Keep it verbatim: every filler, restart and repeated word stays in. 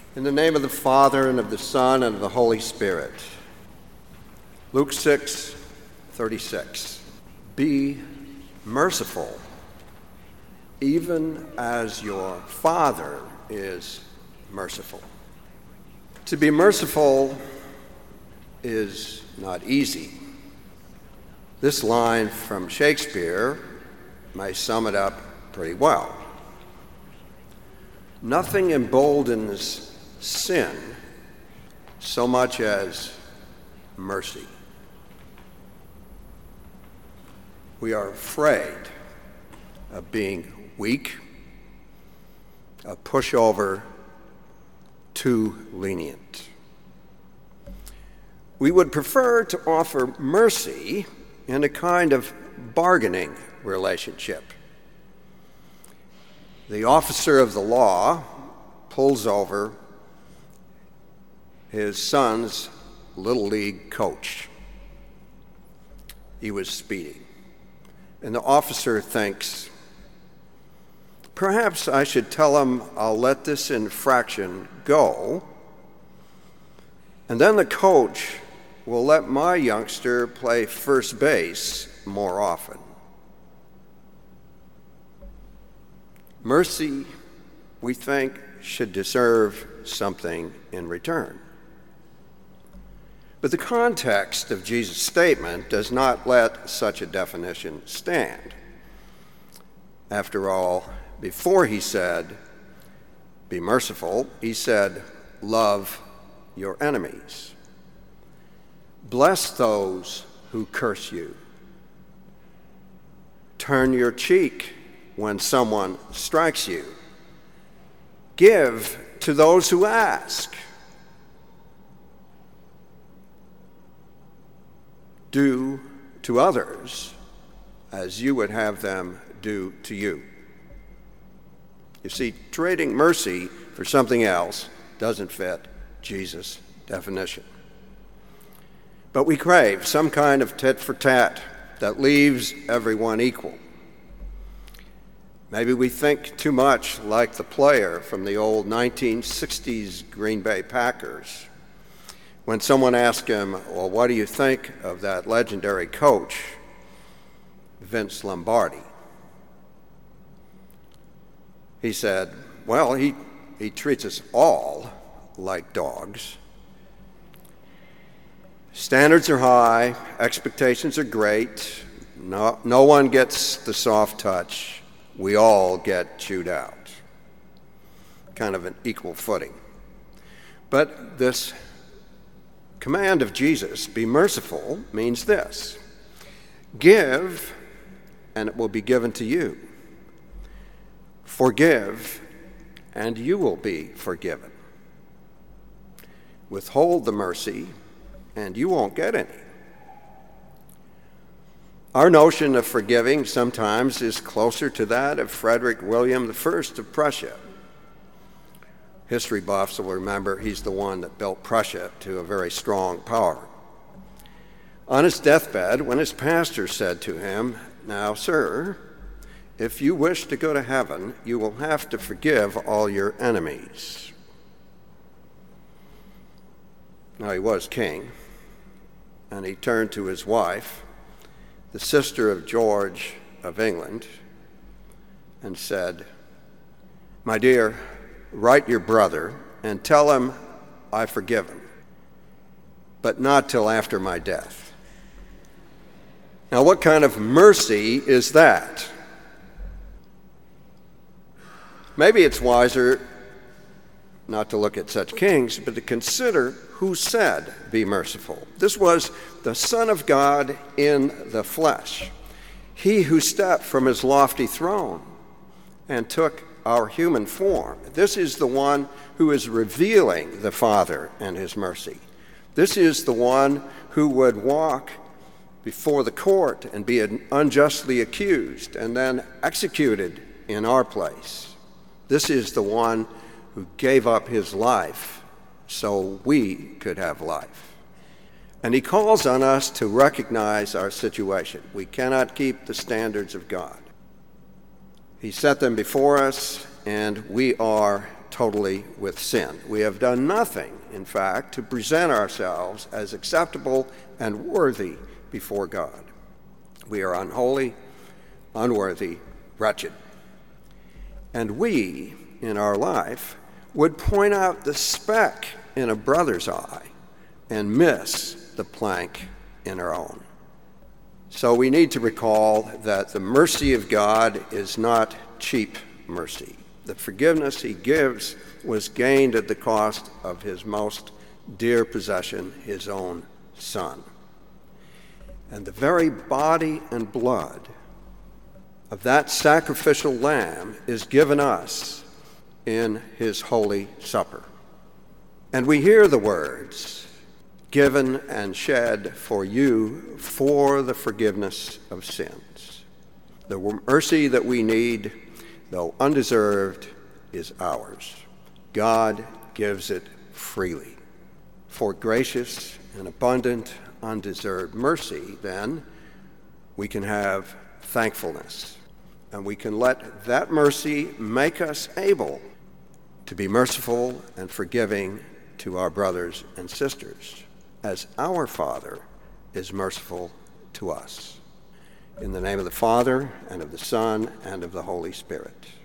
In the name of the Father, and of the Son, and of the Holy Spirit. Luke six thirty-six. Be merciful, even as your Father is merciful. To be merciful is not easy. This line from Shakespeare may sum it up pretty well. Nothing emboldens sin so much as mercy. We are afraid of being weak, a pushover, too lenient. We would prefer to offer mercy in a kind of bargaining relationship. The officer of the law pulls over his son's little league coach. He was speeding. And the officer thinks, perhaps I should tell him I'll let this infraction go, and then the coach will let my youngster play first base more often. Mercy, we think, should deserve something in return. But the context of Jesus' statement does not let such a definition stand. After all, before he said, be merciful, he said, love your enemies. Bless those who curse you. Turn your cheek when someone strikes you. Give to those who ask. Do to others as you would have them do to you. You see, trading mercy for something else doesn't fit Jesus' definition. But we crave some kind of tit for tat that leaves everyone equal. Maybe we think too much like the player from the old nineteen sixties Green Bay Packers. When someone asked him, well, what do you think of that legendary coach, Vince Lombardi? He said, well, he, he treats us all like dogs. Standards are high, expectations are great, no, no one gets the soft touch, we all get chewed out. Kind of an equal footing. But this command of Jesus, be merciful, means this: give, and it will be given to you. Forgive, and you will be forgiven. Withhold the mercy, and you won't get any. Our notion of forgiving sometimes is closer to that of Frederick William the First of Prussia. History buffs will remember he's the one that built Prussia to a very strong power. On his deathbed, when his pastor said to him, now, sir, if you wish to go to heaven, you will have to forgive all your enemies. Now, he was king, and he turned to his wife, the sister of George of England, and said, my dear, write your brother and tell him I forgive him, but not till after my death. Now, what kind of mercy is that? Maybe it's wiser not to look at such kings, but to consider who said, be merciful. This was the Son of God in the flesh, he who stepped from his lofty throne and took our human form. This is the one who is revealing the Father and his mercy. This is the one who would walk before the court and be unjustly accused and then executed in our place. This is the one who gave up his life so we could have life. And he calls on us to recognize our situation. We cannot keep the standards of God. He set them before us, and we are totally with sin. We have done nothing, in fact, to present ourselves as acceptable and worthy before God. We are unholy, unworthy, wretched. And we, in our life, would point out the speck in a brother's eye and miss the plank in our own. So we need to recall that the mercy of God is not cheap mercy. The forgiveness he gives was gained at the cost of his most dear possession, his own Son. And the very body and blood of that sacrificial lamb is given us in his holy supper. And we hear the words, given and shed for you for the forgiveness of sins. The mercy that we need, though undeserved, is ours. God gives it freely. For gracious and abundant, undeserved mercy, then, we can have thankfulness. And we can let that mercy make us able to be merciful and forgiving to our brothers and sisters, as our Father is merciful to us. In the name of the Father, and of the Son, and of the Holy Spirit.